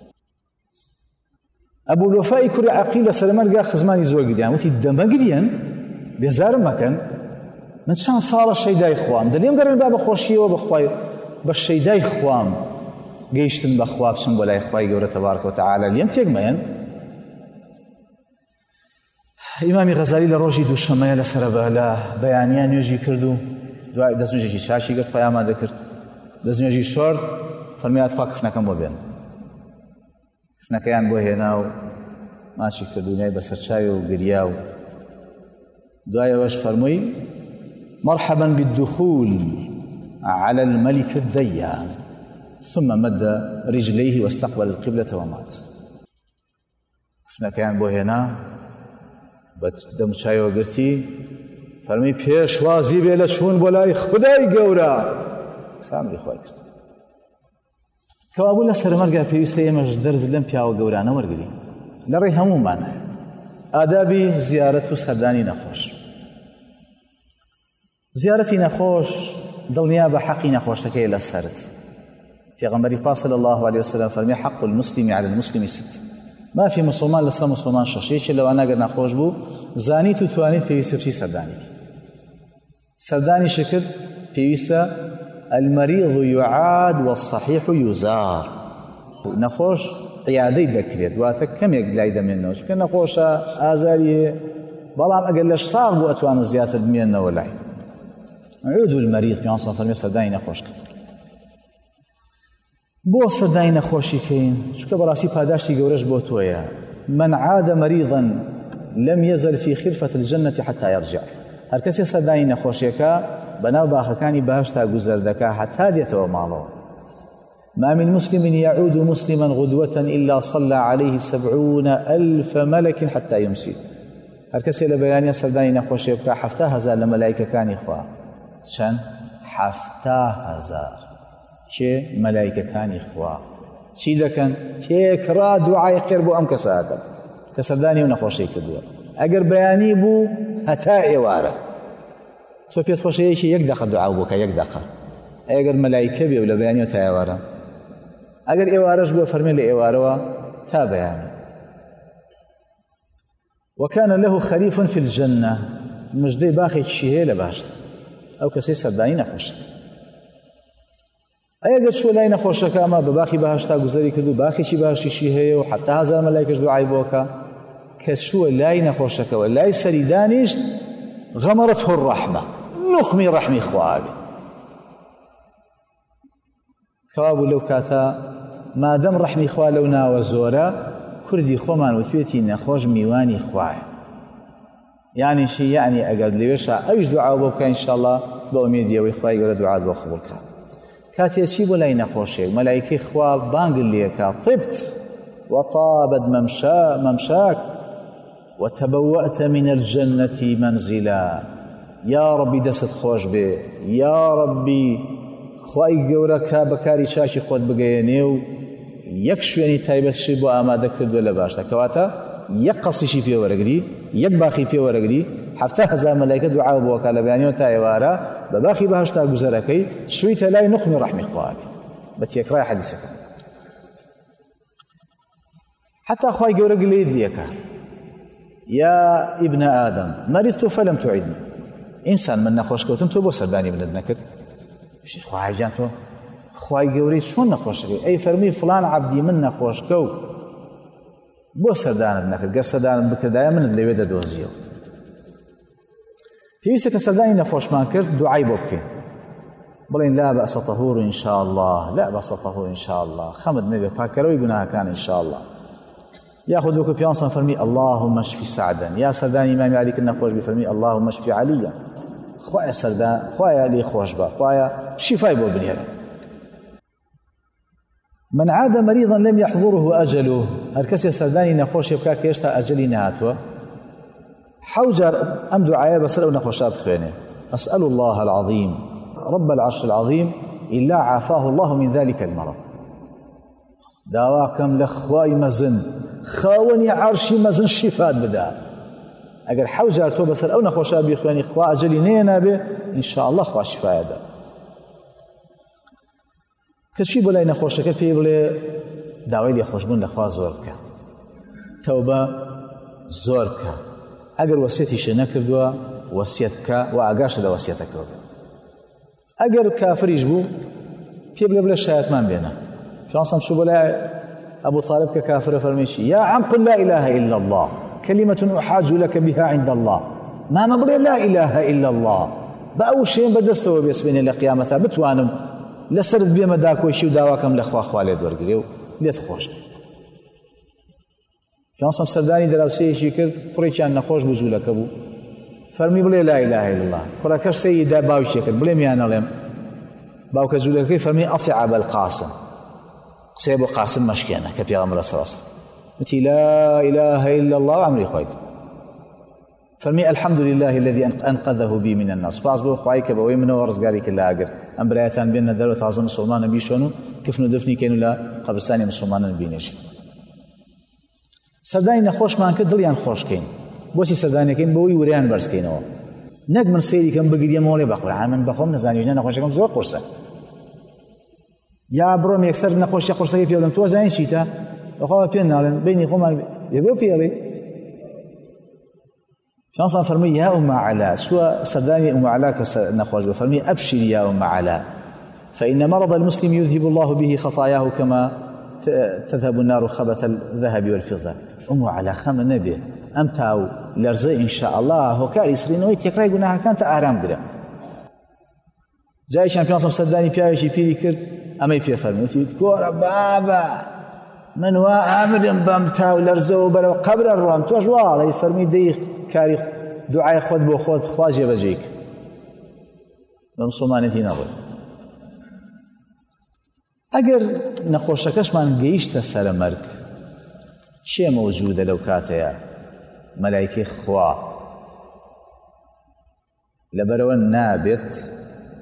أبو الوفاء كري عقيل سلمان قال خزماني زوج ديان وتي الدمقريان بيزار مكان من شان صار الشيداي خوام دليم قرن باب خوشي وبخواي بالشيداي خوام قيشتن بخواب سنبولا إخواي قولة تبارك وتعالى اليوم تيقمين ئیمامی غەزالی لە ڕۆژی دووشەمەیە لە سەرەبەلا بەیانیان نوێژی کرد و دوای دەستنوێژێکی چاشی گرت خۆی ئامادە کرد دەستنوێژی شۆرد فەرمی خوا کفنەکەم بۆ بێن کفنەکەیان بۆ هێنا و ماچی کردوونای بەسەر چاوی و گریا و دوایەوەش فەرمووی مرحبا بالدخول على الملك الديان ثم مد رجليه واستقبل القبلة ومات کفنەکەیان بۆ هێنا دەم چایەوە گرتی فەرمی پێشوازی بێ لە چوون بۆ لای خودای گەورە سامری خۆی کرد کەوابوو لە سەرمەرگا پێویستە ئێمەش دەرز لەم پیاوە گەورانە وەرگرین لە ڕێی هەموومانە ئادابی زیارەت و سەردانی نەخۆش زیارەتی نەخۆش دڵنیا بە حەقی نەخۆشەکەی لە سەرت پێغەمبەری خوا صلی الله عليه وسلم فەرمی حق المسلم على المسلم ست ما في مسلمان لسا مسلمان شەشێکی لەوانە گەر نەخۆش بوو زانیت و توانیت پێویستە بچی سەردانی شکر پێویستە المەریض يعاد والصحيح يزار نەخۆش عیادەی دەکرێت واتە کەمێک لای دەمێنەوە چونکە نەخۆشە ئازاریە بەڵام ئەگەر لەش ساغ بوو ئەتوانە زیاتر بمێنەوە لای عودوا المەریض پێغەمبەر فەرمی سەردانی نەخۆش کرد بۆ سەردانی نەخۆشیکەین چونکە بەڕاستی پاداشتی گەورەش بۆ تۆیە من عاد مريضا لم يزل في خرفة الجنة حتى يرجع هەر کەسێ سەردانی نەخۆشیەکە بەناو باخەکانی باشتا گوزەر دەکا حتا دێتەوە ماڵەوە ما من مسلم يعود مسلما غدوة إلا صلى عليه 70,000 ملك حتى يمسي هەر کەسێ لە بەیانیە سەردانی نەخۆشیە بکە 7,000 لە مەلایکەکانی خوا چەند 7,000 چێ مەلایکەکانی خوا چی دەکەن تێکرا دوعای خێر بۆ ئەم کەسە دەکەن کە سەردانی و نەخۆشی کردووە ئەگەر بەیانی بوو هەتا ئێوارە تۆ پێت خۆشەیەکی یەک دەقە دوعا بووکە یەک دەقە ئەگەر مەلایکە بێ و لە بەیانیەوە تا ئێوارە ئەگەر ئێوارەش بووە فەرمێ لە ئێوارەوە تا بەیانی وكان له خريف في الجنة مجدي باخي شيء لا باشت أو كسي سرداني نخوش أي قد شو لا نخوشك أما بباخي باشتا جزري كدو باخي شي باشي شيء هي وحتى هذا الملائكة دعاء بوكا كشو لا نخوشك ولا سردانيش غمرته الرحمة نقمي رحمي خوابي كواب لو كاتا ما دام رحمي خوا لونا وزورا كردي خومان وتويتي نخوش ميواني خواه يعني شيء يعني أقل ليش أيش دعاء بوك إن شاء الله بأميدية وإخوائي ولا دعاء بخبرك كاتي شيء ولا ينخوش ملائكة إخوة بانقل ليك طبت وطابت ممشاك وتبوأت من الجنة منزلا يا ربي دست خوش به يا ربي خوای گەورە کا بەکاری چاکی خۆت بگەیەنێ و یەک شوێنی تایبەتشی بۆ ئامادە کردووە لە باشدا کەواتە یەک قەسیشی پێوەرەگری یەک باخی پێوەرەگری 7,000 ملائكة دعاء بوكالة بيانيو تايوارا بباخي بهشتا گزاركي شويت لا نقمي رحمي خوابي بتيكراي حديثك حتى أخوي جورج ليذيك يا ابن آدم مرضت فلم تعدني إنسان من نخوش كوتم تبو سرداني من النكر شي خواهي جانتو خواهي جوري شون نخوش أي فرمي فلان عبدي من نخوش كو بو سردان النكر قر سردان بكر دايا من اللي ويدا دوزيو في ويسك سرداني نخوش ما كرت دعاي بوكي بلين لا بأس طهور إن شاء الله لا بأس طهور إن شاء الله خمد نبي باكرو يقولها كان إن شاء الله ياخذوك بيانصا فرمي اللهم اشفي سعدا يا سردان إمام علي كنا خوش بفرمي اللهم اشفي عليا خوايا سردان خوايا لي خوش با خوايا شفاء بو بنير من عاد مريضا لم يحضره أجله هركس سرداني نخوش يبكى كيشتا أجلي نهاتوا حوجر أم دعايا بسر أو نخوشا بخينه أسأل الله العظيم رب العرش العظيم إلا عافاه الله من ذلك المرض داواكم لخواي مزن خاوني عرشي مزن شفاء بدا اگر حوجر تو بسر او نخوشا بخواني خوا اجلي نينا به ان شاء الله خوا شفاء دا كشي بلا نخوشك بي بلا داوي لي خوشبون لخوا زورك توبه زورك اگر وصيتي شنكردوا وصيتك واغاش دا وصيتك اگر كافر يجبو بي بلا شايت ما بينا شانصم شو بلا أبو طالب ككافر فرميشي يا عم قل لا إله إلا الله كلمة أحاج لك بها عند الله ما مبري لا إله إلا الله بأول شيء بدستوا بيسبين لقيامتها بتوانم لسرد بيما داكو يشيو داواكم لأخوا خواليد ورقريو ليت خوش شانصم سرداني دراوسي يشي كرد قريشان نخوش بزولك أبو فرمي بلي لا إله إلا الله قراكش سيدا باوشي كرد بلي ميانا لهم باوك زولك فرمي أطع أبا القاسم سيبو قاسم مشكينا كبيغمبر صلى الله عليه وسلم متي لا إله إلا الله وعمري خويك فرمي الحمد لله الذي أنقذه بي من الناس باز بو خويك بوي من ورزقاري كلا أجر أم برايتان بيننا دلو تعظم مسلمان بيشونو كيف ندفني كانوا لا قبرستاني مسلمان بينش سرداني نخوش ما كدل ين خوش كين بوسي سرداني كين بوي وريان برس كينو نك من سيري كم بقري مولي بقول عامن بخوم نزاني جنا نخوشكم زور قرصه يا بروم يكسر نخوش قرصه بيولم تو زين شيتا وخوا بينالن بيني قوم يبو بيلي شانصا فرمي يا أم علاء سوى سرداني أم علاء نخوش بفرمي أبشر يا أم علاء فإن مرض المسلم يذهب الله به خطاياه كما تذهب النار خبث الذهب والفضة أم علاء خم النبي أمتاو لرزي إن شاء الله هو كاري سرين ويتكرا يقولها كانت آرام قرأ جاي شامبيون سرداني بياوشي بيري كرد أمي بيا فرمي وتقول بابا من وامر بمتاو لرزو بلو قبر الروم توجوال يفرمي ديخ كاري دعاء خود بو خود خواجه بجيك بمصومانتي نظر اگر نخوشكش من قيشت سر مرك شيء موجود لو كاتيا ملائكه خوا لبرون نابت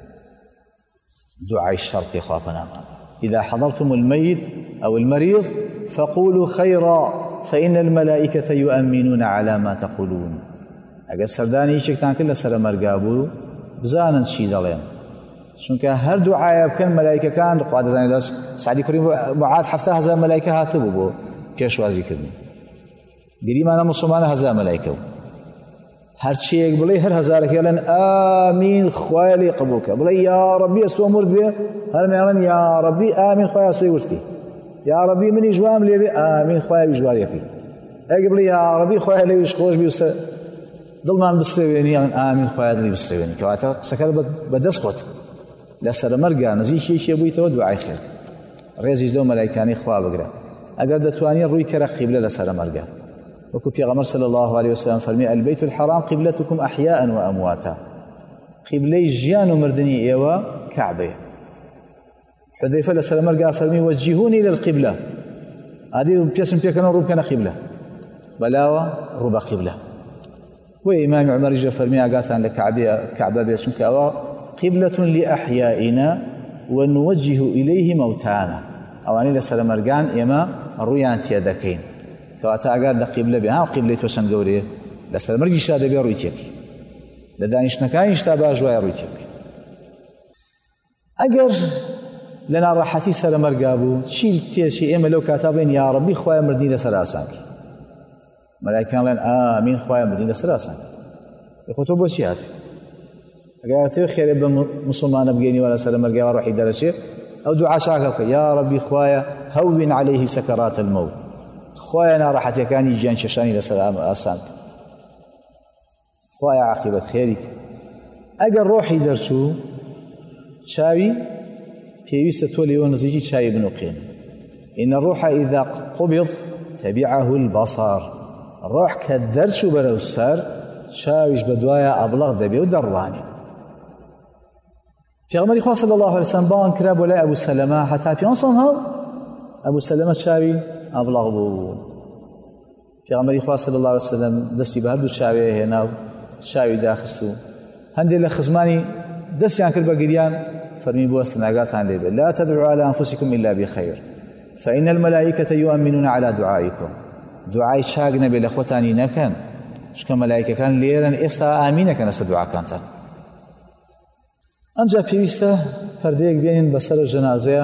دعاء الشرق خوا بنام إذا حضرتم الميت أو المريض فقولوا خيرا فإن الملائكة يؤمنون على ما تقولون أجل سرداني شكتان كل سر مرقابو بزانا شي دلين شونك هر دعاء بكن ملائكة كان قاعدة زاني لاش سعدي كريم بعد حفتها هذا ملائكة هاتبو بو كيش وازي كرني قريما أنا مسلمان هذا ملائكة هر شيء بلي هر هزارك يلن آمين خوالي قبولك بلي يا ربي أسوأ مرد بيه هر ميلن يا ربي آمين خوالي أسوأ ورتكي يا ربي من إجوام لي بي آمين خوالي بجواريكي أقبل يا ربي خوالي ويشخوش بيوس ظلمان بسريويني يلن آمين خوالي لي بسريويني كواتا سكر بدس قوت لسر مرقا نزي شيء بويته دعاء خيرك ريزي جدو ملايكاني خواه بقرا أقر دتواني روي كرا قبلة لسر مرقا وكو بيغمر صلى الله عليه وسلم فرمي البيت الحرام قبلتكم أحياء وأمواتا قبلي جيان ومردني إيوا كعبه حذيفة لسر مرقا فرمي وجهوني للقبلة هذه بيسم بيكنا روب كان قبلة بلاوة روب قبلة وإمام عمر جاء فرمي أقاتان لكعبة بيسم كأوا قبلة لأحيائنا ونوجه إليه موتانا أواني لسر مرقان إما الريان تيادكين كواتا أقاد قبلة بها قبلة وشن قوريه لسر مرقي شادة بيرويتيك لە دانیشتنەکانیشتا باش وایە ڕووی تێ بکەین. ئەگەر لە ناڕەحەتی سەرمەرگا بوو چی تێشی ئێمە لەو کاتا بڵێن یا ڕەبی خوایە مردنی لەسەر ئاسانکە، مەلایکەکان بڵێن ئامین خوایە مردنی لەسەر ئاسانکە. خۆ تۆ بۆچی هاتی؟ ئەگەر تێ خێرێ بە موسڵمانە بگەینیوە لە سەرمەرگاوە ڕۆحی دەرەچێت ئەو دوعا چاکە بکە یا ڕەبی خوایە هەوین عەلەیهی سەکەرات المەوت، خوایە ناڕەحەتیەکانی گیان کێشانی لەسەر ئاسانکە، خوایە عاقبەت خێریکە. ئەگەر ڕۆحی دەرچوو چاوی پێویستە تۆ لێوە نزیکی چاوی بنوقێن. إن الروح إذا قبض تبعه البصر، ڕۆح کە دەرچوو بەرەو سەر چاویش بەدوایە ئەبڵەغ دەبێ و دەڕوانێ. پێغەمبەری خوا صلی الله علیه وسلم بان کرا بۆ لای ئەبوو سەلەمە هەتا پێنج هەڵ ئەبوو سەلەمە چاوی ئەبڵەغ بوو. پێغەمبەری خوا صلی الله علیه وسلم دەستی بە هەردوو چاوێ هێنا و چاوی داخست و هەندێک لە خزمانی دەستیان کرد بە گریان فەرمی بووە سناگاتان لێبێت لا تدعوا على أنفسكم إلا بخير فإن الملائكة يؤمنون على دعائكم. دوعای چاک نەبێ لە خۆتانی نەکەن چونکە مەلایکەکان لێرن ئێستا ئامینەکەن لەسەر دوعاکانتان. ئەمجا پێویستە پەردەیەک بێنین بەسەر جەنازەیە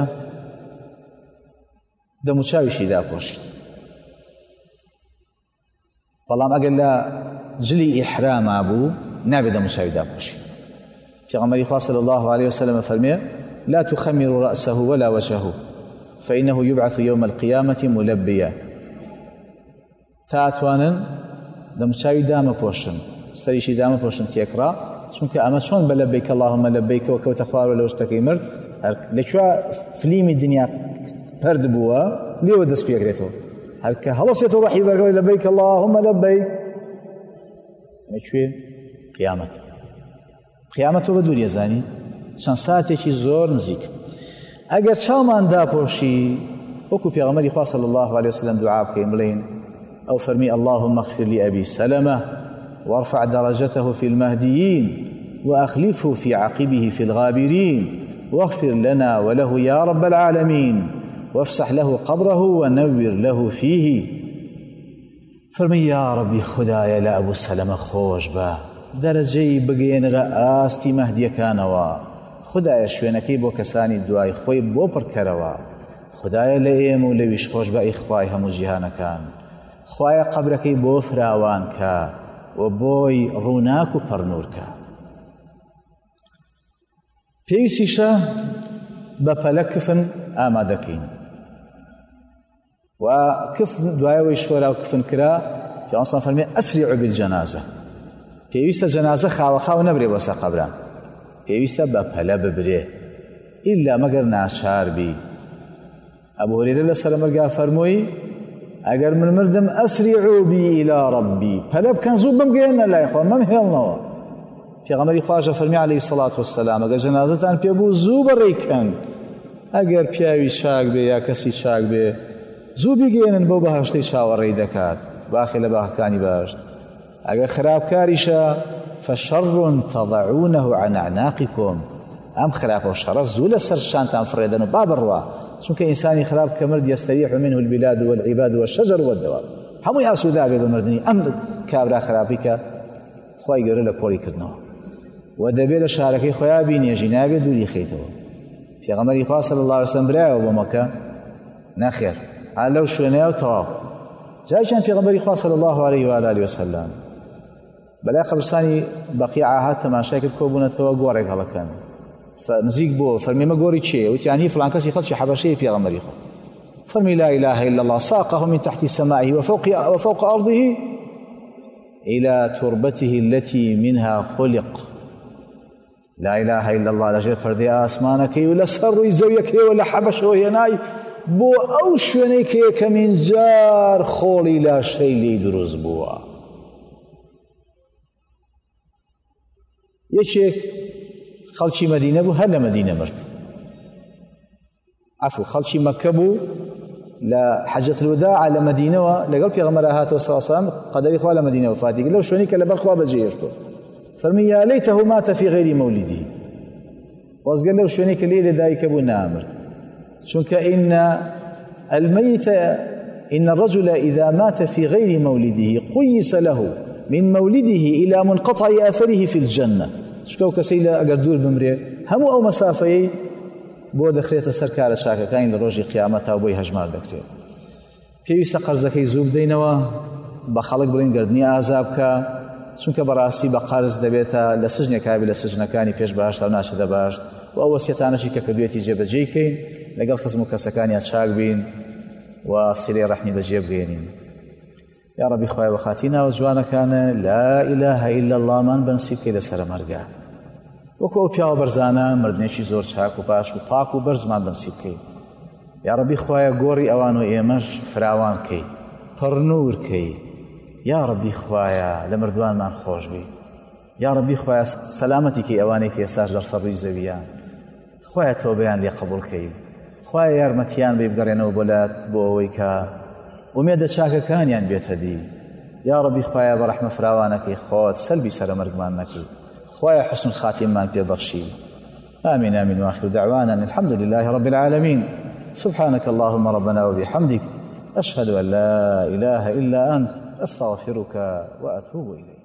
دەموچاویشی داپۆشین. بەڵام ئەگەر لە جلی ئیحراما بوو نابێت دەموچاوی داپۆشین. پێغەمبەری خوا صلی الله عليه وسلم فەرمێ لا تخمر رأسه ولا وجهه فإنه يبعث يوم القيامة ملبيا. تاتوانن دەموچاوی دامەپۆشن سەریشی دامەپۆشن تێکڕا چونکە ئەمە چۆن بە لەبەیک اللهم لەبەیکەوە کەوتە خوارەوە لەو شتەکەی مرد لەکوێ فلیمی دنیا پەرد بووە لێوە دەست پێکرێتەوە هەر کە هەڵەسێتەوە ڕەحی بەرگەوەی لەبەیک اللهم لەبەیک لەکوێ قیامەت. قیامەت تۆ بە دوور ێزانی چەند ساتێکی زۆر نزیک. ئەگەر چاومان داپۆشی وەکو پێغەمبەری خوا صلی الله عليه وسلم دوعا بکەین بڵێین أو فرمي اللهم اغفر لأبي سلمة وارفع درجته في المهديين وأخلفه في عقبه في الغابرين واغفر لنا وله يا رب العالمين وافسح له قبره ونور له فيه. فرمي يا ربي خدايا لا أبو سلمة خوش با درجي بقين رأستي مهدي كانوا خدايا شوينكي بو كساني دعاي خوي بو بركروا خدايا لئيم لويش خوش با إخواي همو جهانا كان خوایە قەبرەکەی بۆ فراوان کە و بۆی ڕووناک و پەڕنوور کە. پێویستیشە بە پەلە کفن ئامادەکەین و کفن دوایەوەی شۆرا و کفن کرا پێغەمبەر فەرمێ ئەسریعوا بالجەنازە. پێویستە جەنازە خاوە نەبرێ بۆ سەر قەبران پێویستە بە پەلە ببرێ ئیلا مەگەر ناچار بی. ئەبوو هورەیرە لە سەرمەرگا فەرمووی ئەگەر من مردم ئەسریعوا بی إلى ربی پەلە بکەن زوو بمگەێنە لای خۆ مەمهێڵنەوە. پێغەمبەری خواژە فەرمی عەلەیهی سەڵات وەسەلام ئەگەر جەنازەتان پێبوو زوو بەڕێکەن ئەگەر پیاوی چاک بێ یا کەسی چاک بێ زوو بیگەێنن بەو بەهەشتەی چاوەڕێی دەکات باخی لە باخەکانی باشت. ئەگەر خراپکاریشە فشر تضعونه عن أعناقكم ئەم خراپە و شەڕە زوو لەسەر شانتان فڕێدەن و با بڕوا چونکە ئینسانی خراپ کە مرد يستريح منه البلاد والعباد والشجر والدواب هەمووی ئاسوودا بێ بە مردنی ئەم کابرا خراپی کە خوای گەورە لە کۆڵی کردنەوە و دەبێت لە شارەکەی خۆیان بینێژی نابێت دووری خەیتەوە. پێغەمبەری خوا صلی الله علیه وسلم برایەوە بۆ مەکە نەخێر هەر لەو شوێنەیە و تەواو. جایشان پێغەمبەری خوا صلی الله عليه وآله وسلم بەلای قەبرستانی بەقیع هات تەماشای کرد کۆبوونەتەوە گۆڕێک هەڵەکەن نزیک بۆ فەرمیمە گۆڕی چێ وتیان هی فڵان کەسی خەڵکی حەبەشەی پێغەمبەری خوا فرمي لا إله إلا الله ساقه من تحت سمائه وفوق أرضه إلى تربته التي منها خلق. لا إله إلا الله لجر پردي آسمانك ولا سر زويك ولا حبش ويناي بو أو شوينيك كمن جار خولي لا شيء لي دروز بوا. يشيك خلشي مدينة بو هل مدينة مرت عفو خلشي مكة بو لا حجة الوداع على مدينة لقل پیغمبر هات صلى الله عليه وسلم قدر إخوة مدينة وفاتي لو شونيك لبرخوا بجيشتو فرمي يا ليته مات في غير مولده وازقال لو شونيك ليلة دايك أبو نامر شونك إن الميت إن الرجل إذا مات في غير مولده قيس له من مولده إلى منقطع آثره في الجنة شكو كسيلة أقردور بمري هم أو مسافة بۆ دەخرێتە سەر کارە چاکەکانی لە ڕۆژی قیامەتەوە بۆی هەژمار دەکرێت. پێویستە قەرزەکەی زوو بدەینەوە، بە خەڵک بڵین گردنی ئازاب بکە، چونکە بەڕاستی بە قەرز دەبێتە لە سژنێکابی لە سژنەکانی پێش باشتە و ناچێتە باش و ئەو وەسیەتانەشی کە کردوێتی جێبەجێکەین لەگەڵ خزم و کەسەکانیان چاک بین و سیلەی ڕەحمی بەجێ بگەێنین. یا ڕەبی خوای بەخاتی ناوە جوانەکانە لا ئیلاهە ئیلا اللهمان بەنسیب بکەی لەسەرە مەرگە، وەکو ئەو پیاوە بەرزانە مردنێکی زۆر چاک و پاش و پاک و بەرزمان بەنسیب بکەی. یا ڕەبی خوایە گۆڕی ئەوان و ئێمەش فراوان بکەی، پڕنوور بکەی. یا ڕەبی خوایە لە مردوانمان خۆش بی. یا ڕەبی خوایە سەلامەتیکەی ئەوانەی کە ئێستاش لەسەر ڕووی زەویان، خوایە تۆبەیان لێ قبوڵ بکەی، خوایە یارمەتیان بێ بگەڕێنەوە بۆلات بۆ ئەوەی کە ئومێدە چاکەکانیان بێتە دی. یا ڕەبی خوایە بە ڕەحمە فراوانەکەی خۆت سەلبی سەرە مەرگمان نەکەی، خوایە حسن الخاتممان پێبەخشی. آمين آمين وآخر دعوانا الحمد لله رب العالمين. سبحانك اللهم ربنا وبحمدك أشهد أن لا إله إلا أنت أستغفرك وأتوب إليك.